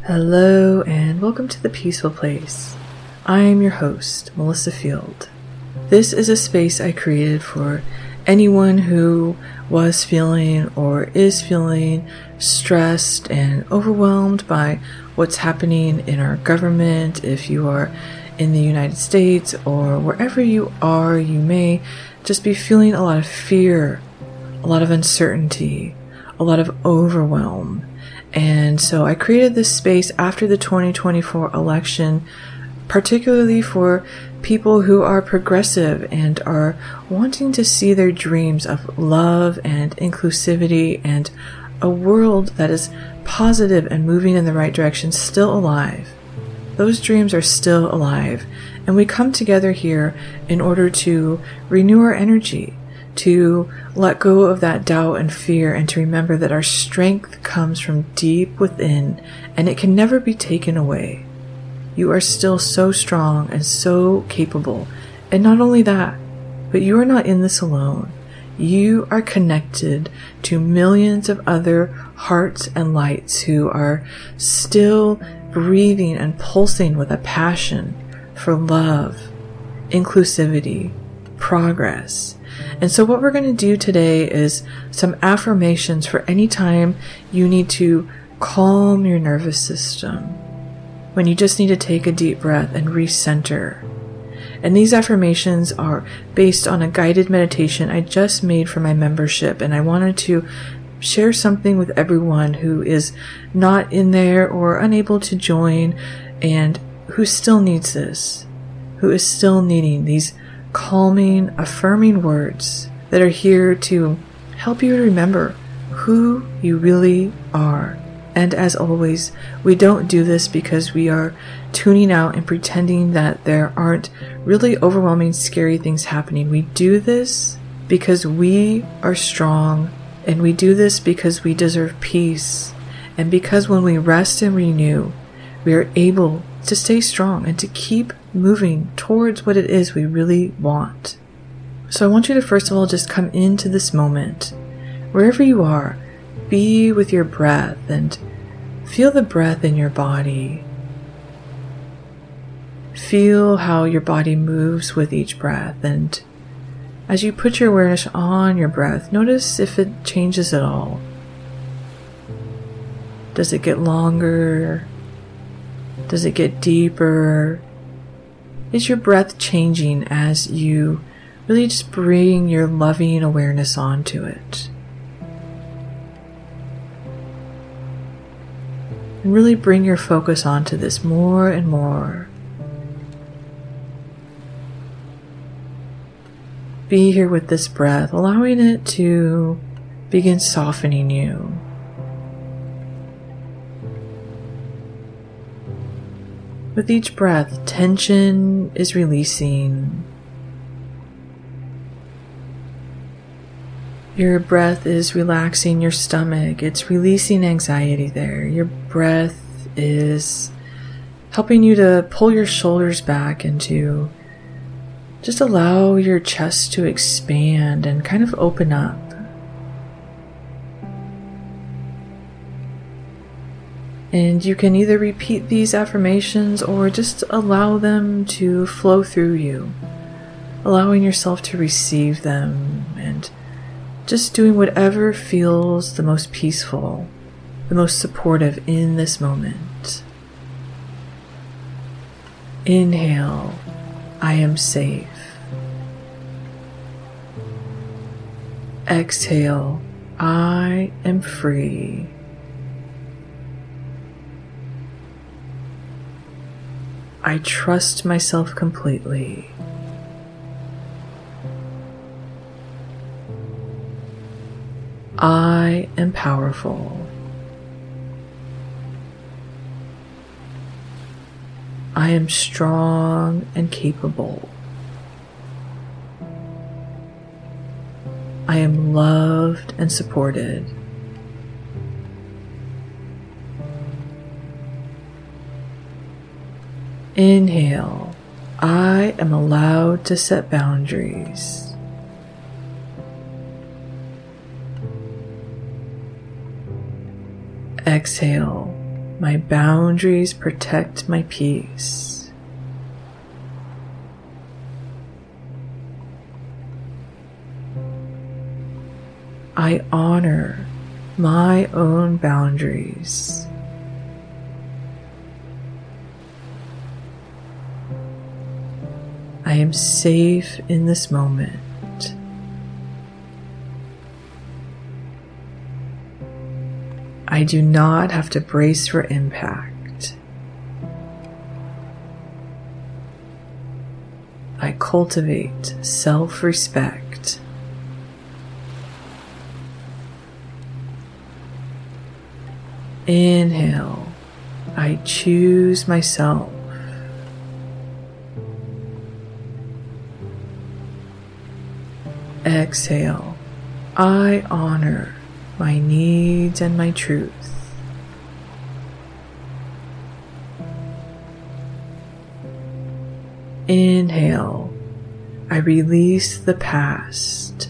Hello and welcome to The Peaceful Place. I am your host, Melissa Field. This is a space I created for anyone who was feeling or is feeling stressed and overwhelmed by what's happening in our government. If you are in the United States or wherever you are, you may just be feeling a lot of fear, a lot of uncertainty, a lot of overwhelm. And so I created this space after the 2024 election, particularly for people who are progressive and are wanting to see their dreams of love and inclusivity and a world that is positive and moving in the right direction still alive. Those dreams are still alive, and we come together here in order to renew our energy, to let go of that doubt and fear, and to remember that our strength comes from deep within, and it can never be taken away. You are still so strong and so capable, and not only that, but you are not in this alone. You are connected to millions of other hearts and lights who are still breathing and pulsing with a passion for love, inclusivity, progress. And so what we're going to do today is some affirmations for any time you need to calm your nervous system, when you just need to take a deep breath and recenter. And these affirmations are based on a guided meditation I just made for my membership, and I wanted to share something with everyone who is not in there or unable to join and who still needs this, who is still needing these calming, affirming words that are here to help you remember who you really are. And as always, we don't do this because we are tuning out and pretending that there aren't really overwhelming, scary things happening. We do this because we are strong, and we do this because we deserve peace, and because when we rest and renew, we are able to stay strong and to keep moving towards what it is we really want. So I want you to first of all just come into this moment. Wherever you are, be with your breath and feel the breath in your body. Feel how your body moves with each breath, and as you put your awareness on your breath, notice if it changes at all. Does it get longer? Does it get deeper? Is your breath changing as you really just bring your loving awareness onto it? And really bring your focus onto this more and more. Be here with this breath, allowing it to begin softening you. With each breath, tension is releasing. Your breath is relaxing your stomach. It's releasing anxiety there. Your breath is helping you to pull your shoulders back and to just allow your chest to expand and kind of open up. And you can either repeat these affirmations or just allow them to flow through you, allowing yourself to receive them and just doing whatever feels the most peaceful, the most supportive in this moment. Inhale, I am safe. Exhale, I am free. I trust myself completely. I am powerful. I am strong and capable. I am loved and supported. Inhale, I am allowed to set boundaries. Exhale, My boundaries protect my peace. I honor my own boundaries. I am safe in this moment. I do not have to brace for impact. I cultivate self-respect. Inhale, I choose myself. Exhale, I honor my needs and my truth. Inhale, I release the past.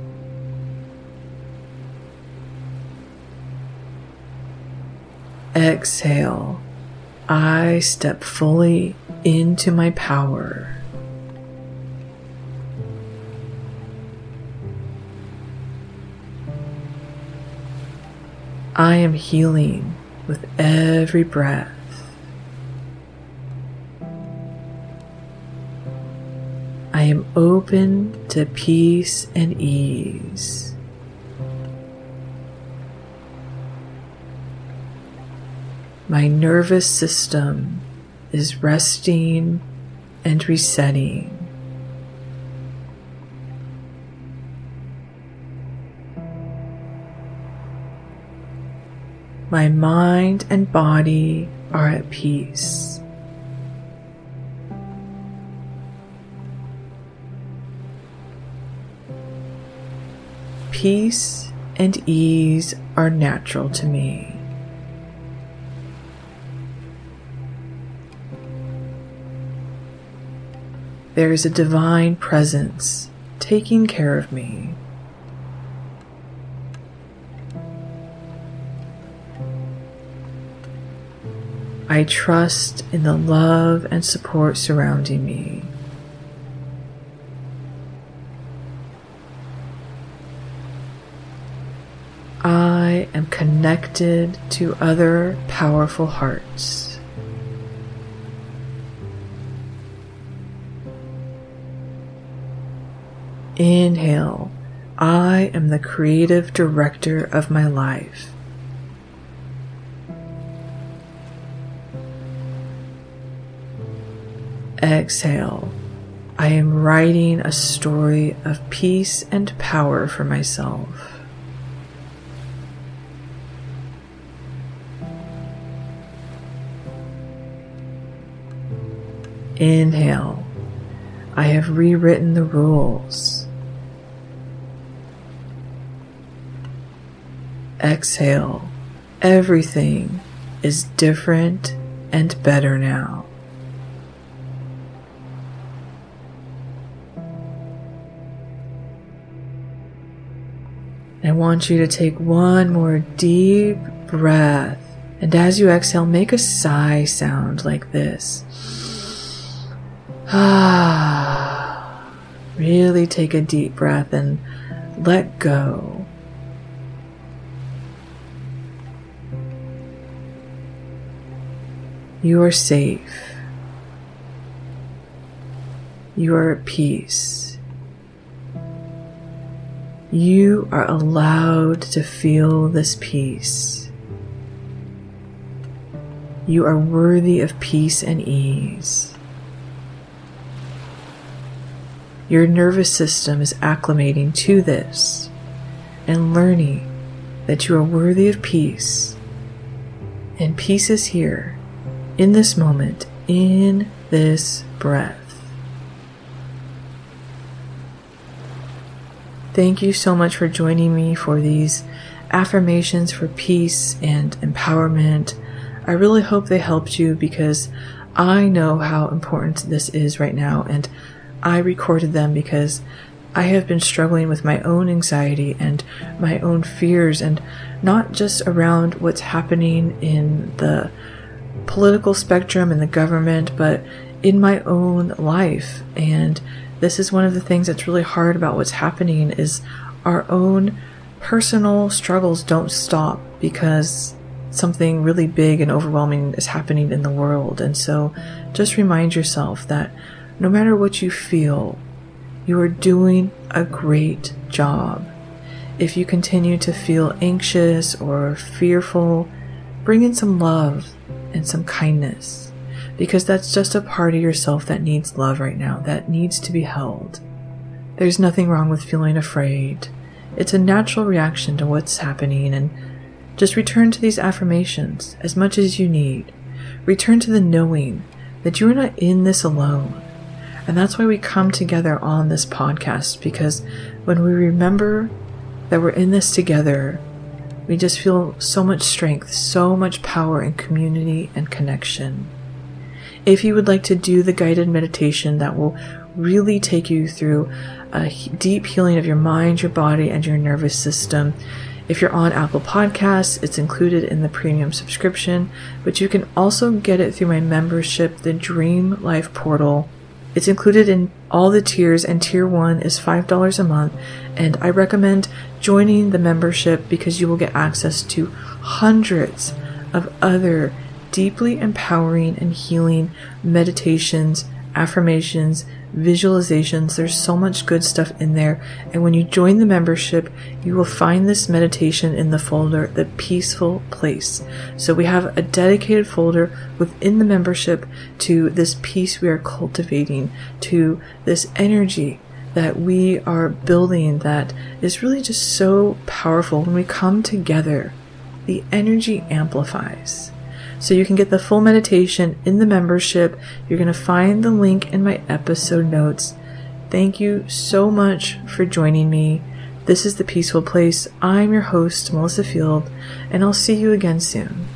Exhale, I step fully into my power. I am healing with every breath. I am open to peace and ease. My nervous system is resting and resetting. My mind and body are at peace. Peace and ease are natural to me. There is a divine presence taking care of me. I trust in the love and support surrounding me. I am connected to other powerful hearts. Inhale, I am the creative director of my life. Exhale, I am writing a story of peace and power for myself. Inhale, I have rewritten the rules. Exhale, everything is different and better now. I want you to take one more deep breath, and as you exhale, make a sigh sound like this. Really take a deep breath and let go. You are safe. You are at peace. You are allowed to feel this peace. You are worthy of peace and ease. Your nervous system is acclimating to this and learning that you are worthy of peace. And peace is here, in this moment, in this breath. Thank you so much for joining me for these affirmations for peace and empowerment. I really hope they helped you because I know how important this is right now, and I recorded them because I have been struggling with my own anxiety and my own fears, and not just around what's happening in the political spectrum and the government, but in my own life. And this is one of the things that's really hard about what's happening is our own personal struggles don't stop because something really big and overwhelming is happening in the world. And so just remind yourself that no matter what you feel, you are doing a great job. If you continue to feel anxious or fearful, bring in some love and some kindness, because that's just a part of yourself that needs love right now, that needs to be held. There's nothing wrong with feeling afraid. It's a natural reaction to what's happening, and just return to these affirmations as much as you need. Return to the knowing that you are not in this alone. And that's why we come together on this podcast, because when we remember that we're in this together, we just feel so much strength, so much power and community and connection. If you would like to do the guided meditation that will really take you through a deep healing of your mind, your body, and your nervous system, if you're on Apple Podcasts, it's included in the premium subscription, but you can also get it through my membership, the Dream Life Portal. It's included in all the tiers, and tier 1 is $5 a month, and I recommend joining the membership because you will get access to hundreds of other deeply empowering and healing meditations, affirmations, visualizations. There's so much good stuff in there, and when you join the membership, you will find this meditation in the folder, The Peaceful Place. So we have a dedicated folder within the membership to this peace we are cultivating, to this energy that we are building that is really just so powerful. When we come together, the energy amplifies. So you can get the full meditation in the membership. You're going to find the link in my episode notes. Thank you so much for joining me. This is The Peaceful Place. I'm your host, Melissa Field, and I'll see you again soon.